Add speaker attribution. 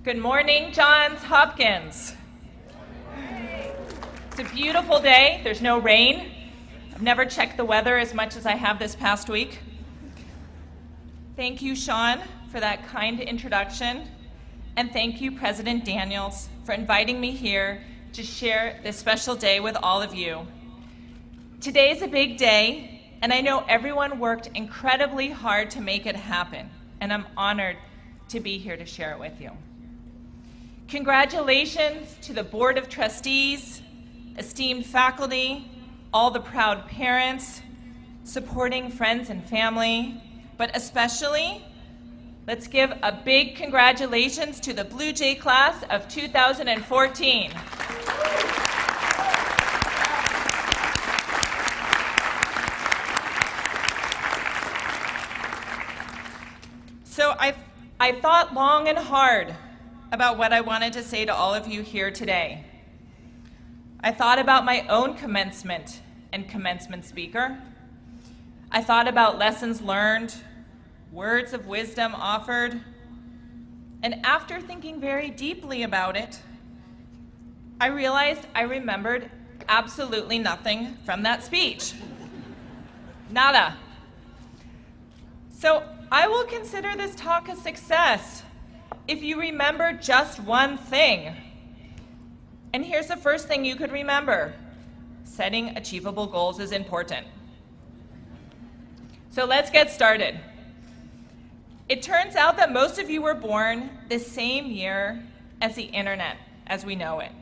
Speaker 1: Good morning, Johns Hopkins. It's a beautiful day. There's no rain. I've never checked the weather as much as I have this past week. Thank you, Sean, for that kind introduction. And thank you, President Daniels, for inviting me here to share this special day with all of you. Today is a big day, and I know everyone worked incredibly hard to make it happen, and I'm honored to be here to share it with you. Congratulations to the Board of Trustees, esteemed faculty, all the proud parents, supporting friends and family, but especially, let's give a big congratulations to the Blue Jay class of 2014. So I thought long and hard about what I wanted to say to all of you here today. I thought about my own commencement and commencement speaker. I thought about lessons learned, words of wisdom offered, and after thinking very deeply about it, I realized I remembered absolutely nothing from that speech. Nada. So I will consider this talk a success if you remember just one thing. And here's the first thing you could remember. Setting achievable goals is important. So let's get started. It turns out that most of you were born the same year as the internet as we know it.